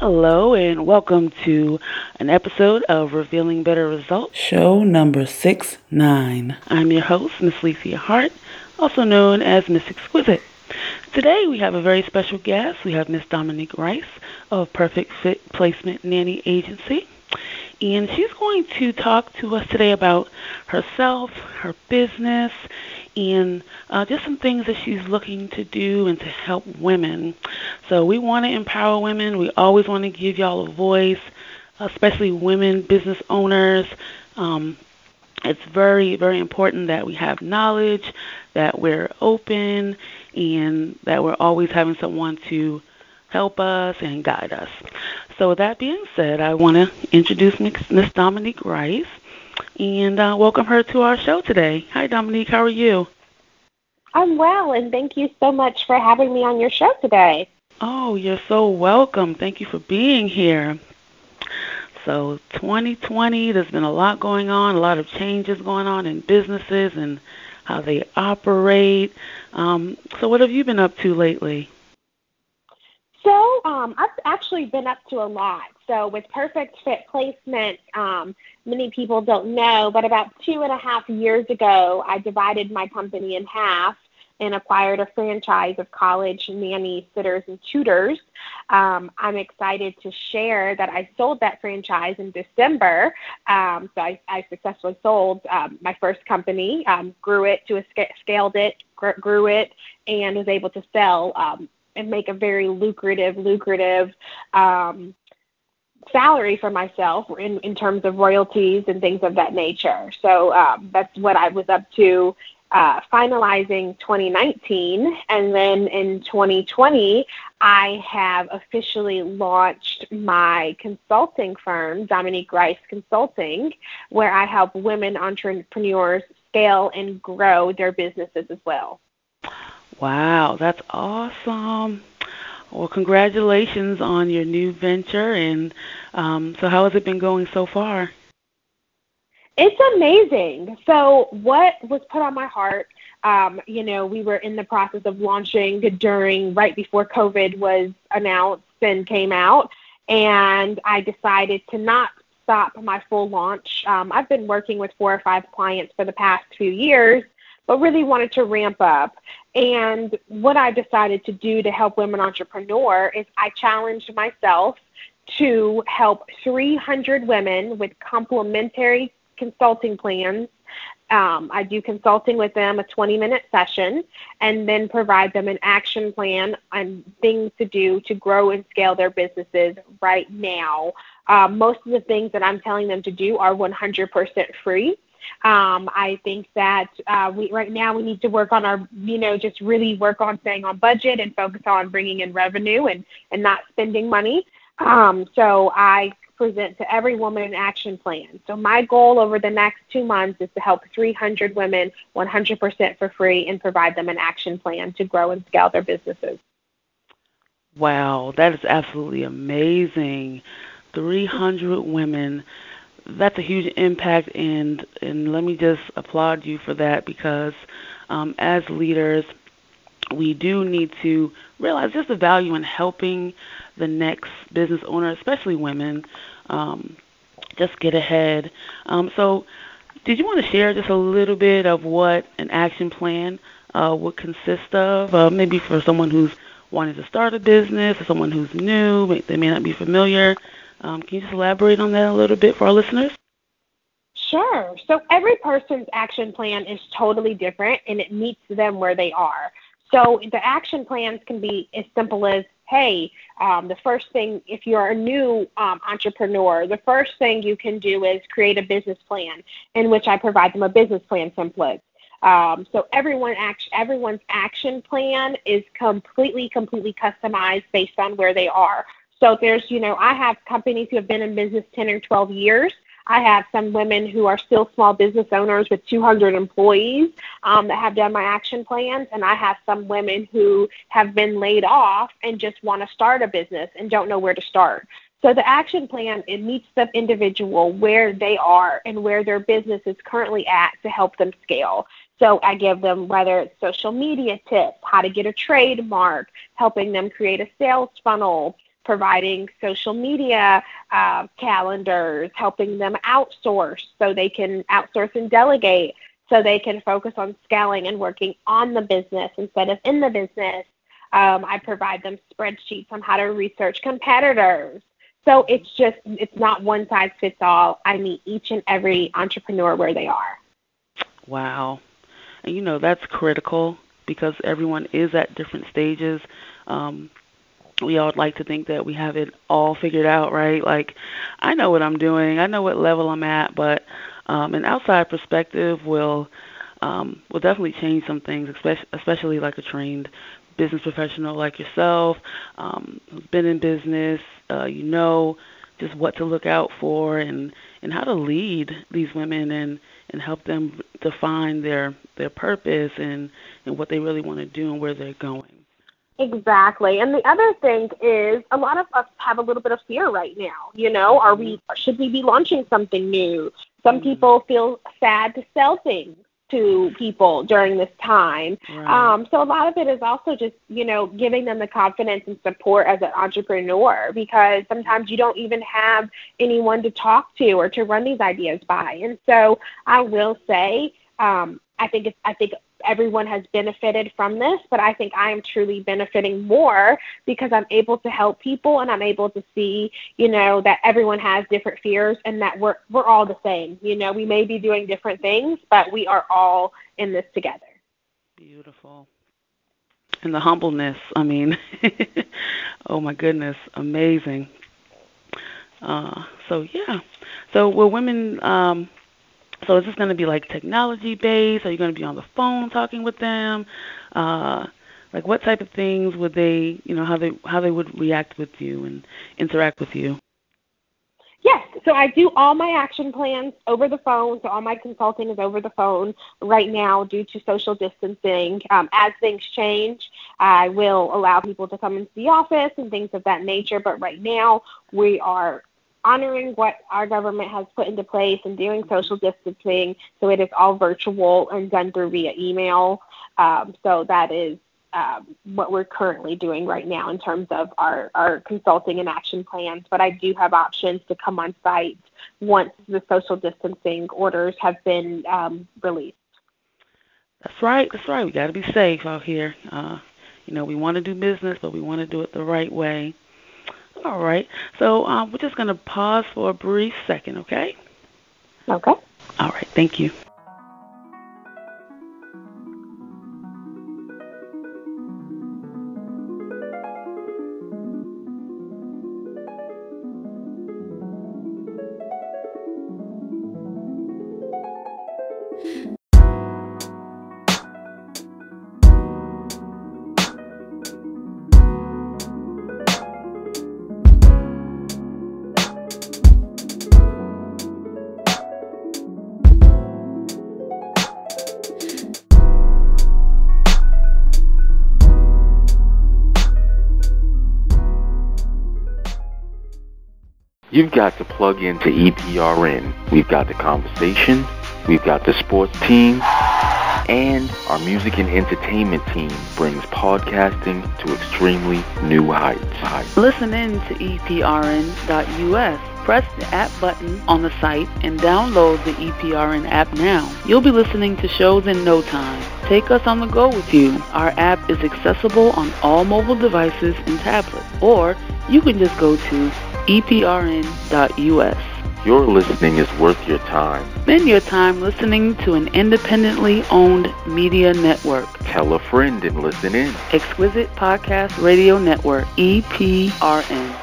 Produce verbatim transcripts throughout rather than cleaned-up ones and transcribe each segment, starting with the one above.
Hello, and welcome to an episode of Revealing Better Results. Show number six nine. I'm your host, Miss Licia Hart, also known as Miss Exquisite. Today we have a very special guest. We have Miss Dominique Rice of Perfect Fit Placement Nanny Agency. And she's going to talk to us today about herself, her business, and uh, just some things that she's looking to do and to help women. So we want to empower women. We always want to give y'all a voice, especially women business owners. Um, it's very, very important that we have knowledge, that we're open, and that we're always having someone to help us and guide us. So with that being said, I want to introduce Miss Dominique Rice and uh, welcome her to our show today. Hi, Dominique. How are you? I'm well, and thank you so much for having me on your show today. Oh, you're so welcome. Thank you for being here. So twenty twenty, there's been a lot going on, a lot of changes going on in businesses and how they operate. Um, so what have you been up to lately? So um, I've actually been up to a lot. So with Perfect Fit Placement, um, many people don't know, but about two and a half years ago, I divided my company in half and acquired a franchise of college nanny sitters and tutors. Um, I'm excited to share that I sold that franchise in December. Um, so I, I successfully sold um, my first company, um, grew it to a sc- scaled it, gr- grew it, and was able to sell um, and make a very lucrative, lucrative um, salary for myself in, in terms of royalties and things of that nature. So um, that's what I was up to. Uh, finalizing twenty nineteen, and then in twenty twenty, I have officially launched my consulting firm, Dominique Rice Consulting, where I help women entrepreneurs scale and grow their businesses as well. Wow, that's awesome. Well, congratulations on your new venture. And um, so how has it been going so far? It's amazing. So what was put on my heart, um, you know, we were in the process of launching during, right before COVID was announced and came out, and I decided to not stop my full launch. Um, I've been working with four or five clients for the past few years, but really wanted to ramp up. And what I decided to do to help women entrepreneurs is I challenged myself to help three hundred women with complementary consulting plans. Um, I do consulting with them, a twenty-minute session, and then provide them an action plan on things to do to grow and scale their businesses right now. Um, most of the things that I'm telling them to do are one hundred percent free. Um, I think that uh, we right now we need to work on our, you know, just really work on staying on budget and focus on bringing in revenue and, and not spending money. Um, so I present to every woman an action plan. So my goal over the next two months is to help three hundred women one hundred percent for free and provide them an action plan to grow and scale their businesses. Wow, that is absolutely amazing. three hundred women. That's a huge impact, and, and let me just applaud you for that because um, as leaders, we do need to realize just the value in helping the next business owner, especially women, um, just get ahead. Um, so did you want to share just a little bit of what an action plan uh, would consist of, uh, maybe for someone who's wanting to start a business or someone who's new, they may not be familiar? Um, can you just elaborate on that a little bit for our listeners? Sure. So every person's action plan is totally different, and it meets them where they are. So the action plans can be as simple as, hey, um, the first thing, if you're a new um, entrepreneur, the first thing you can do is create a business plan, in which I provide them a business plan template. Um, so everyone act, everyone's action plan is completely, completely customized based on where they are. So there's, you know, I have companies who have been in business ten or twelve years. I have some women who are still small business owners with two hundred employees um, that have done my action plans, and I have some women who have been laid off and just want to start a business and don't know where to start. So the action plan, it meets the individual where they are and where their business is currently at to help them scale. So I give them, whether it's social media tips, how to get a trademark, helping them create a sales funnel, providing social media uh, calendars, helping them outsource so they can outsource and delegate so they can focus on scaling and working on the business instead of in the business. Um, I provide them spreadsheets on how to research competitors. So it's just, it's not one size fits all. I meet each and every entrepreneur where they are. Wow. And, you know, that's critical because everyone is at different stages. Um, we all like to think that we have it all figured out, right? Like, I know what I'm doing. I know what level I'm at, but um, an outside perspective will um, will definitely change some things, especially, especially like a trained business professional like yourself, um, who's been in business. Uh, you know just what to look out for and, and how to lead these women and, and help them define their their purpose and, and what they really want to do and where they're going. Exactly. And the other thing is a lot of us have a little bit of fear right now. You know, are we, should we be launching something new? Some people feel sad to sell things to people during this time. Right. Um, so a lot of it is also just, you know, giving them the confidence and support as an entrepreneur, because sometimes you don't even have anyone to talk to or to run these ideas by. And so I will say, um, I think it's, I think everyone has benefited from this, but I think I am truly benefiting more because I'm able to help people and I'm able to see, you know, that everyone has different fears and that we're we're all the same. You know, we may be doing different things, but we are all in this together. Beautiful. And the humbleness, I mean, oh my goodness, amazing. Uh, so yeah, so will women, um, so is this going to be like technology based? Are you going to be on the phone talking with them? Uh, like what type of things would they, you know, how they how they would react with you and interact with you? Yes, so I do all my action plans over the phone. So all my consulting is over the phone right now due to social distancing. Um, as things change, I will allow people to come into the office and things of that nature. But right now, we are honoring what our government has put into place and doing social distancing. So it is all virtual and done through via email. Um, so that is um, what we're currently doing right now in terms of our, our consulting and action plans. But I do have options to come on site once the social distancing orders have been um, released. That's right. That's right. We got to be safe out here. Uh, you know, we want to do business, but we want to do it the right way. All right. So um, we're just going to pause for a brief second, okay? Okay. All right. Thank you. You've got to plug into E P R N. We've got the conversation, we've got the sports team, and our music and entertainment team brings podcasting to extremely new heights. Listen in to E P R N dot U S. Press the app button on the site and download the E P R N app now. You'll be listening to shows in no time. Take us on the go with you. Our app is accessible on all mobile devices and tablets, or you can just go to E P R N dot U S. Your listening is worth your time. Spend your time listening to an independently owned media network. Tell a friend and listen in. Exquisite Podcast Radio Network, E P R N.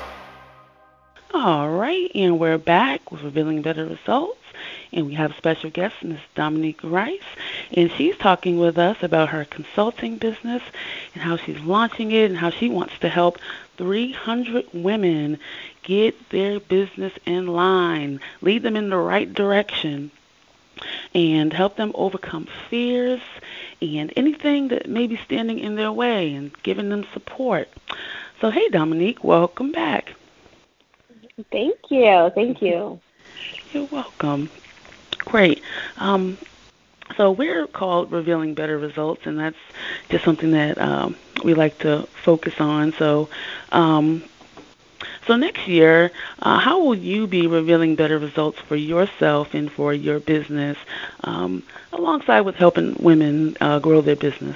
All right, and we're back with Revealing Better Results. And we have a special guest, Miz Dominique Rice, and she's talking with us about her consulting business and how she's launching it and how she wants to help three hundred women get their business in line, lead them in the right direction, and help them overcome fears and anything that may be standing in their way and giving them support. So, hey, Dominique, welcome back. Thank you. Thank you. You're welcome. Great. Um, so we're called Revealing Better Results, and that's just something that um, we like to focus on. So um, So next year, uh, how will you be revealing better results for yourself and for your business, um, alongside with helping women uh, grow their business?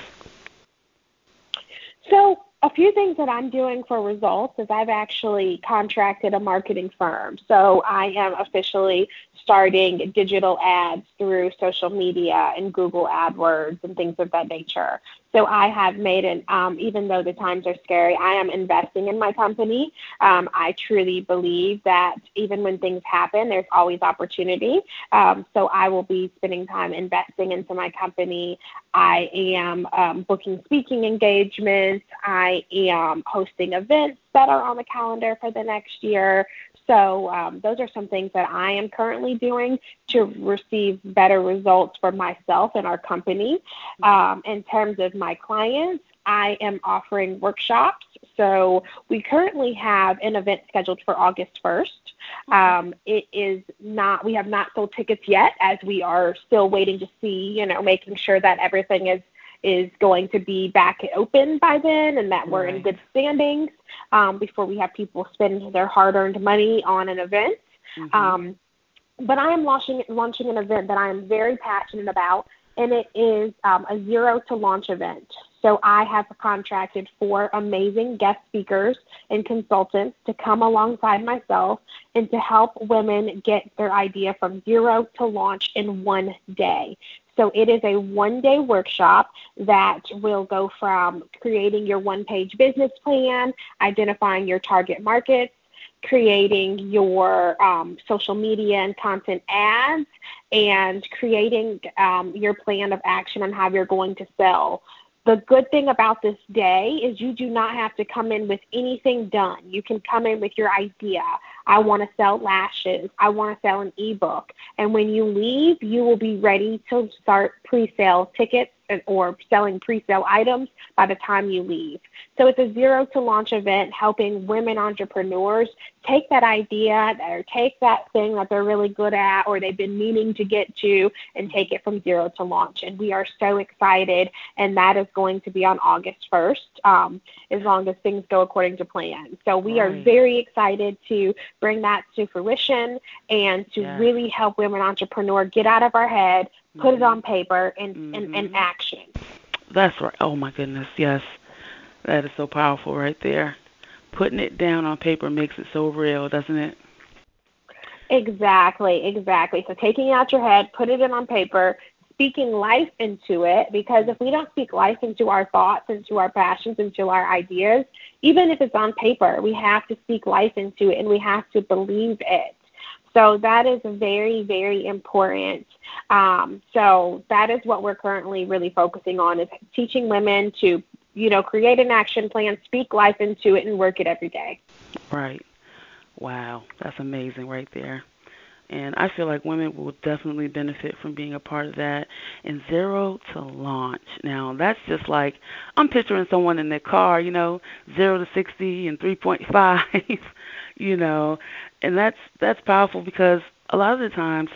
So a few things that I'm doing for results is I've actually contracted a marketing firm. So I am officially starting digital ads through social media and Google AdWords and things of that nature. So I have made it, um, even though the times are scary, I am investing in my company. Um, I truly believe that even when things happen, there's always opportunity. Um, so I will be spending time investing into my company. I am um, booking speaking engagements. I am hosting events that are on the calendar for the next year. So um, those are some things that I am currently doing to receive better results for myself and our company. Um, in terms of my clients, I am offering workshops. So we currently have an event scheduled for August first. Um, it is not, we have not sold tickets yet, as we are still waiting to see, you know, making sure that everything is is going to be back open by then and that we're Right. in good standings um, before we have people spend their hard-earned money on an event. Mm-hmm. Um, but I am launching, launching an event that I am very passionate about, and it is um, a zero to launch event. So I have contracted four amazing guest speakers and consultants to come alongside myself and to help women get their idea from zero to launch in one day. So it is a one-day workshop that will go from creating your one-page business plan, identifying your target markets, creating your um, social media and content ads, and creating um, your plan of action on how you're going to sell. The good thing about this day is you do not have to come in with anything done. You can come in with your idea. I want to sell lashes. I want to sell an ebook. And when you leave, you will be ready to start pre-sale tickets or selling pre-sale items by the time you leave. So it's a zero to launch event helping women entrepreneurs take that idea or take that thing that they're really good at or they've been meaning to get to and take it from zero to launch. And we are so excited, and that is going to be on August first, um, as long as things go according to plan. So we Right. are very excited to bring that to fruition and to Yes. really help women entrepreneurs get out of our head, put Mm-hmm. it on paper, and, Mm-hmm. and, and action. That's right. Oh, my goodness. Yes. That is so powerful right there. Putting it down on paper makes it so real, doesn't it? Exactly, exactly. So taking it out your head, put it in on paper, speaking life into it, because if we don't speak life into our thoughts, into our passions, into our ideas, even if it's on paper, we have to speak life into it and we have to believe it. So that is very, very important. Um, so that is what we're currently really focusing on, is teaching women to, you know, create an action plan, speak life into it, and work it every day. Right. Wow. That's amazing right there. And I feel like women will definitely benefit from being a part of that. And zero to launch. Now, that's just like, I'm picturing someone in their car, you know, zero to sixty in three point five, you know. And that's that's powerful because a lot of the times,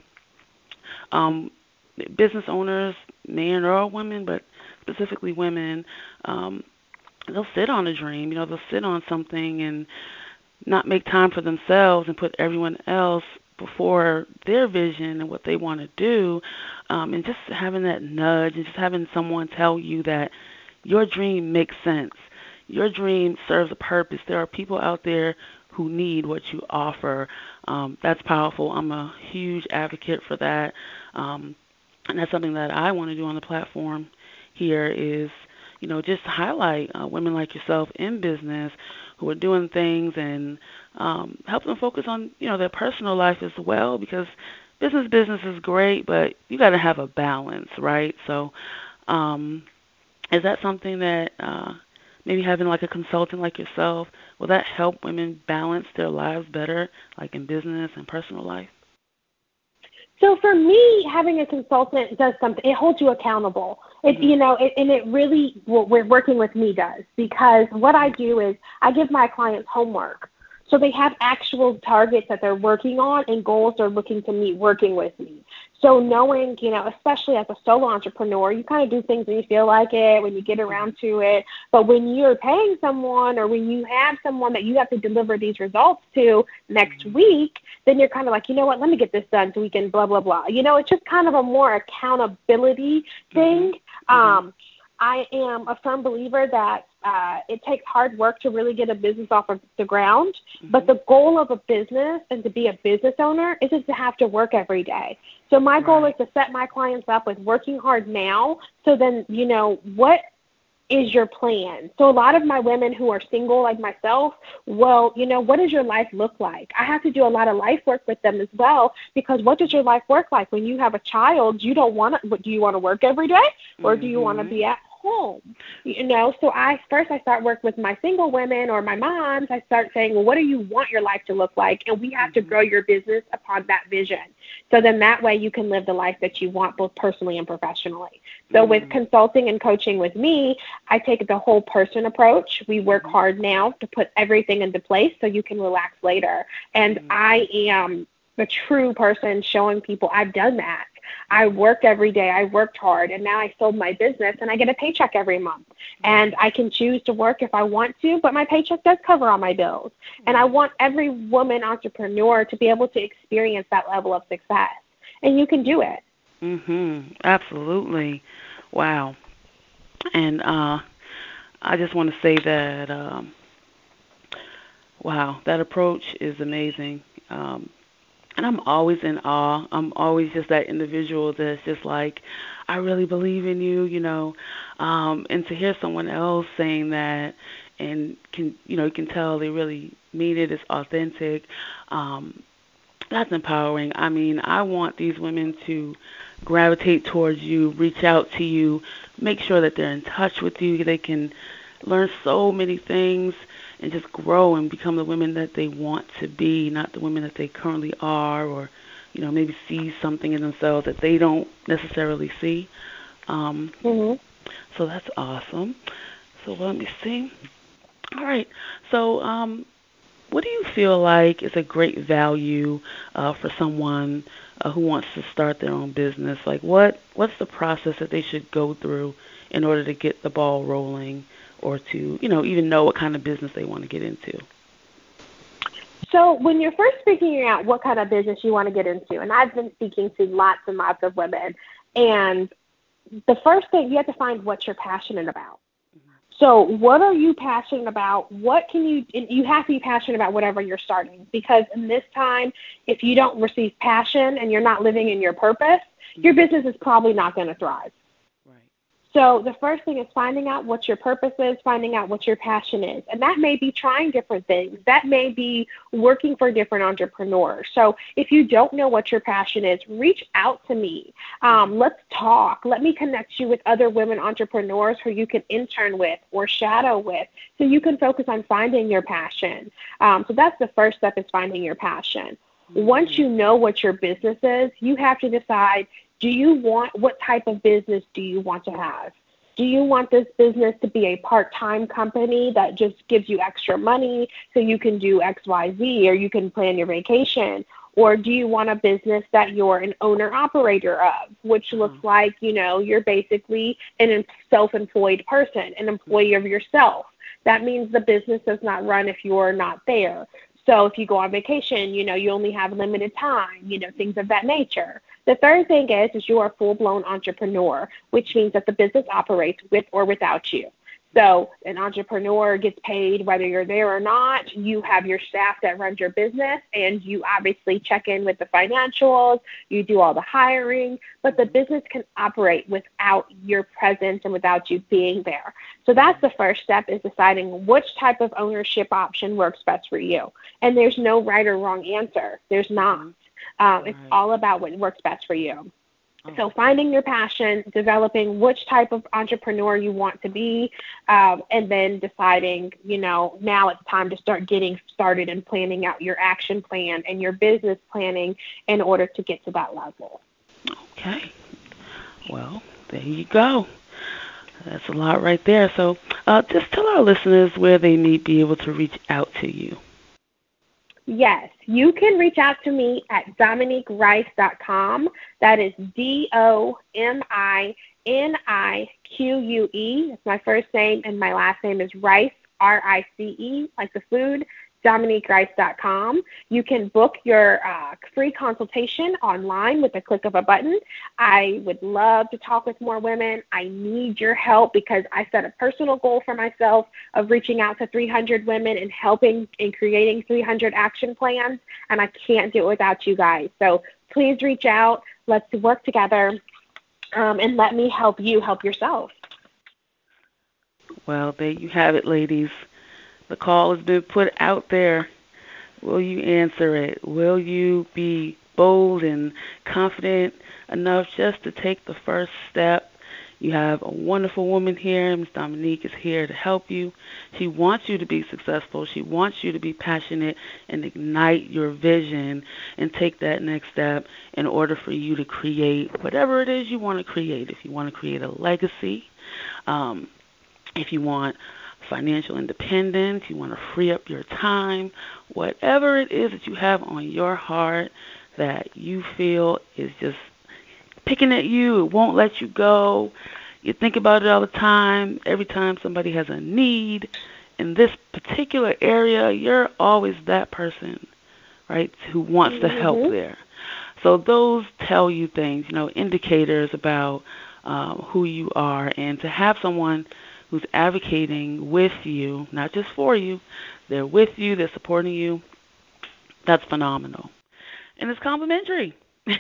um, business owners, men or women, but specifically women, um, they'll sit on a dream, you know, they'll sit on something and not make time for themselves and put everyone else before their vision and what they want to do, um, and just having that nudge and just having someone tell you that your dream makes sense. Your dream serves a purpose. There are people out there who need what you offer. Um, that's powerful. I'm a huge advocate for that, um, and that's something that I want to do on the platform here is, you know, just highlight uh, women like yourself in business who are doing things and um, help them focus on, you know, their personal life as well, because business business is great, but you got to have a balance, right? So um, is that something that uh, maybe having like a consultant like yourself, will that help women balance their lives better, like in business and personal life? So for me, having a consultant does something. It holds you accountable. It, Mm-hmm. you know, it, and it really, what we're working with me does, because what I do is I give my clients homework. So they have actual targets that they're working on and goals they're looking to meet working with me. So knowing, you know, especially as a solo entrepreneur, you kind of do things when you feel like it, when you get around to it. But when you're paying someone or when you have someone that you have to deliver these results to next week, then you're kind of like, you know what, let me get this done so we can blah, blah, blah. You know, it's just kind of a more accountability thing. Mm-hmm. Um, I am a firm believer that uh, it takes hard work to really get a business off of the ground. Mm-hmm. But the goal of a business and to be a business owner isn't to have to work every day. So my right. goal is to set my clients up with working hard now. So then, you know, what is your plan? So a lot of my women who are single like myself, well, you know, what does your life look like? I have to do a lot of life work with them as well, because what does your life work like? When you have a child, you don't want to, do you want to work every day or mm-hmm. do you want to be at home? You know, so I first I start work with my single women or my moms. I start saying, well, what do you want your life to look like? And we have mm-hmm. to grow your business upon that vision. So then that way you can live the life that you want, both personally and professionally. So mm-hmm. with consulting and coaching with me, I take the whole person approach. We work mm-hmm. hard now to put everything into place so you can relax later. And mm-hmm. I am the true person showing people I've done that. I worked every day. I worked hard, and now I sold my business, and I get a paycheck every month. And I can choose to work if I want to, but my paycheck does cover all my bills. And I want every woman entrepreneur to be able to experience that level of success, and you can do it. Mhm. Absolutely. Wow. And uh, I just want to say that, um, wow, that approach is amazing. Um, And I'm always in awe. I'm always just that individual that's just like, I really believe in you, you know. Um, and to hear someone else saying that and can, you know, you can tell they really mean it, it's authentic. Um, that's empowering. I mean, I want these women to gravitate towards you, reach out to you, make sure that they're in touch with you. They can learn so many things and just grow and become the women that they want to be, not the women that they currently are, or, you know, maybe see something in themselves that they don't necessarily see. Um, mm-hmm. So that's awesome. So let me see. All right. So um, what do you feel like is a great value uh, for someone uh, who wants to start their own business? Like what, what's the process that they should go through in order to get the ball rolling, or to, you know, even know what kind of business they want to get into? So when you're first figuring out what kind of business you want to get into, and I've been speaking to lots and lots of women, and the first thing, you have to find what you're passionate about. Mm-hmm. So what are you passionate about? What can you, and you have to be passionate about whatever you're starting, because in this time, if you don't receive passion and you're not living in your purpose, mm-hmm. your business is probably not going to thrive. So the first thing is finding out what your purpose is, finding out what your passion is. And that may be trying different things. That may be working for different entrepreneurs. So if you don't know what your passion is, reach out to me. Um, let's talk. Let me connect you with other women entrepreneurs who you can intern with or shadow with, so you can focus on finding your passion. Um, so that's the first step, is finding your passion. Once you know what your business is, you have to decide, do you want, what type of business do you want to have? Do you want this business to be a part-time company that just gives you extra money so you can do X, Y, Z, or you can plan your vacation? Or do you want a business that you're an owner-operator of, which looks mm-hmm. like, you know, you're basically an self-employed person, an employee of yourself. That means the business does not run if you're not there. So if you go on vacation, you know, you only have limited time, you know, things of that nature. The third thing is, is you are a full-blown entrepreneur, which means that the business operates with or without you. So an entrepreneur gets paid whether you're there or not. You have your staff that runs your business, and you obviously check in with the financials. You do all the hiring, but the business can operate without your presence and without you being there. So that's the first step, is deciding which type of ownership option works best for you. And there's no right or wrong answer. There's not. Um, it's all about what works best for you. So finding your passion, developing which type of entrepreneur you want to be, um, and then deciding, you know, now it's time to start getting started and planning out your action plan and your business planning in order to get to that level. Okay. Well, there you go. That's a lot right there. So uh, just tell our listeners where they may be able to reach out to you. Yes, you can reach out to me at dominique rice dot com. That is D O M I N I Q U E. It's my first name, and my last name is Rice, R I C E, like the food, dominique rice dot com. You can book your uh, free consultation online with the click of a button. I would love to talk with more women. I need your help because I set a personal goal for myself of reaching out to three hundred women and helping in creating three hundred action plans, and I can't do it without you guys. So please reach out. Let's work together, um, and let me help you help yourself. Well, there you have it, ladies. The call has been put out there. Will you answer it? Will you be bold and confident enough just to take the first step? You have a wonderful woman here. Miz Dominique is here to help you. She wants you to be successful. She wants you to be passionate and ignite your vision and take that next step in order for you to create whatever it is you want to create. If you want to create a legacy, um, if you want financial independence, you want to free up your time, whatever it is that you have on your heart that you feel is just picking at you, it won't let you go. You think about it all the time. Every time somebody has a need in this particular area, you're always that person, right, who wants Mm-hmm. to help there. So those tell you things, you know, indicators about um, who you are, and to have someone who's advocating with you, not just for you, they're with you, they're supporting you, that's phenomenal. And it's complimentary.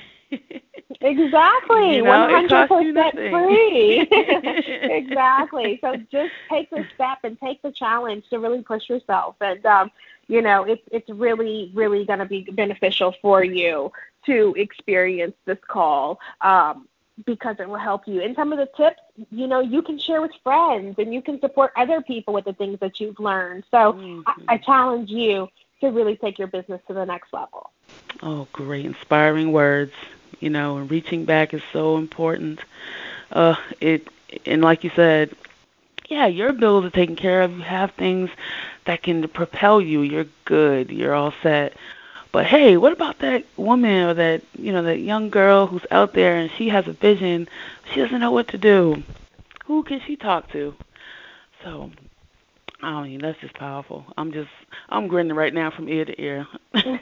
Exactly, You know, one it hundred costs you percent nothing. free. Exactly. So just take the step and take the challenge to really push yourself. And, um, you know, it's, it's really, really going to be beneficial for you to experience this call. Um, because it will help you. And some of the tips, you know, you can share with friends and you can support other people with the things that you've learned. So Mm-hmm. I, I challenge you to really take your business to the next level. Oh, great. Inspiring words. You know, and reaching back is so important. Uh, it And like you said, yeah, your bills are taken care of. You have things that can propel you. You're good. You're all set. But hey, what about that woman or that, you know, that young girl who's out there and she has a vision, she doesn't know what to do? Who can she talk to? So, I mean, that's just powerful. I'm just, I'm grinning right now from ear to ear.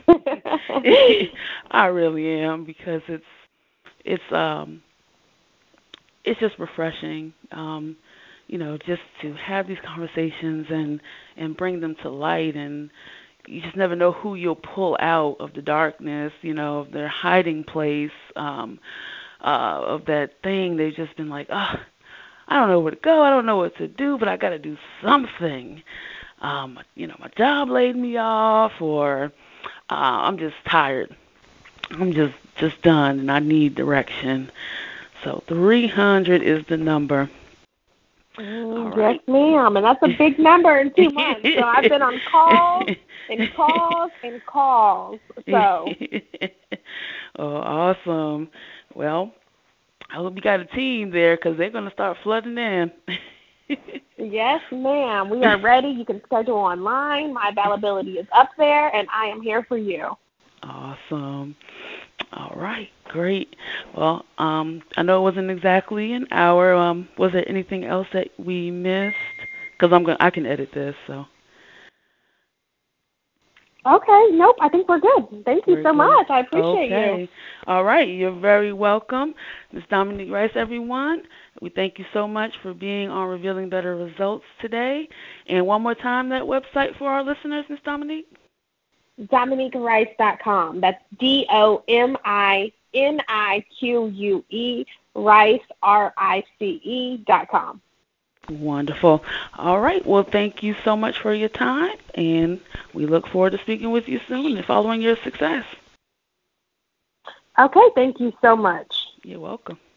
I really am, because it's, it's, um, it's just refreshing, um, you know, just to have these conversations and, and bring them to light. And you just never know who you'll pull out of the darkness, you know, of their hiding place, um, uh, of that thing they've just been like, oh, I don't know where to go, I don't know what to do, but I got to do something. Um, you know, my job laid me off, or uh, I'm just tired. I'm just, just done, and I need direction. So three hundred is the number. Mm, All right. yes, ma'am. And that's a big number in two months. So I've been on calls and calls and calls. So. Oh, awesome. Well, I hope you got a team there, because they're going to start flooding in. Yes, ma'am. We are ready. You can schedule online. My availability is up there, and I am here for you. Awesome. All right, great. Well, um, I know it wasn't exactly an hour. Um, was there anything else that we missed? Because I'm going, I can edit this. So. Okay. Nope. I think we're good. Thank you We're so good. much. I appreciate Okay. you. All right. You're very welcome, Miz Dominique Rice, everyone. We thank you so much for being on Revealing Better Results today. And one more time, that website for our listeners, Miz Dominique? dominique rice dot com. That's D O M I N I Q U E, Rice, R I C E dot com. Wonderful. All right. Well, thank you so much for your time, and we look forward to speaking with you soon and following your success. Okay. Thank you so much. You're welcome.